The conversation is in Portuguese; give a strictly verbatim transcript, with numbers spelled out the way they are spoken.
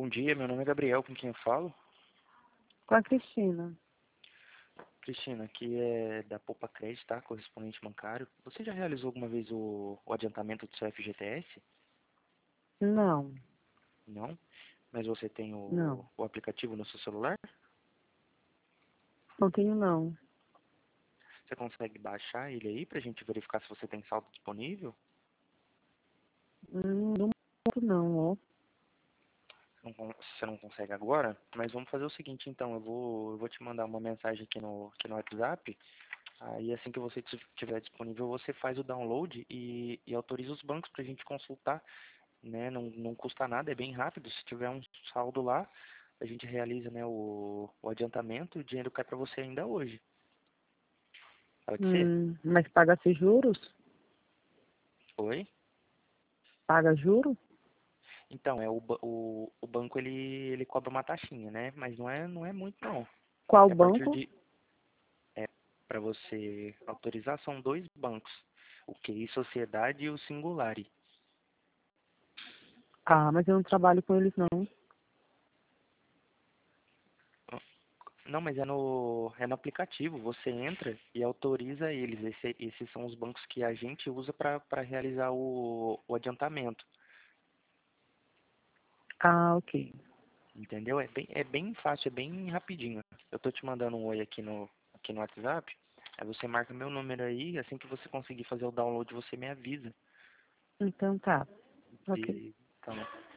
Bom dia, meu nome é Gabriel, com quem eu falo? Com a Cristina. Cristina, aqui é da Poupa Crédito, tá? Correspondente bancário. Você já realizou alguma vez o, o adiantamento do seu F G T S? Não, Não? Mas você tem o, não. o aplicativo no seu celular? Não tenho não. Você consegue baixar ele aí pra gente verificar se você tem saldo disponível? Hum, Não, muito não, ó. Não con- Você não consegue agora? Mas vamos fazer o seguinte então, eu vou, eu vou te mandar uma mensagem aqui no, aqui no WhatsApp. Aí assim que você tiver disponível, você faz o download e, e autoriza os bancos pra gente consultar, né? Não, não custa nada, é bem rápido. Se tiver um saldo lá, a gente realiza, né, o, o adiantamento e o dinheiro cai para você ainda hoje. Pode ser? Hum, mas paga-se juros? Oi? Paga juro? Então, é o, ba- o, o banco ele, ele cobra uma taxinha, né? Mas não é, não é muito não. Qual É a partir banco? de é, para você autorizar são dois bancos, o Q I Sociedade e o Singulari. Ah, mas eu não trabalho com eles não. Não, mas é no, é no aplicativo. Você entra e autoriza eles. Esse- esses são os bancos que a gente usa para realizar o, o adiantamento. Ah, ok. Entendeu? É bem, é bem fácil, é bem rapidinho. Eu tô te mandando um oi aqui no, aqui no WhatsApp. Aí você marca meu número aí. Assim que você conseguir fazer o download, você me avisa. Então tá. Ok. E, então,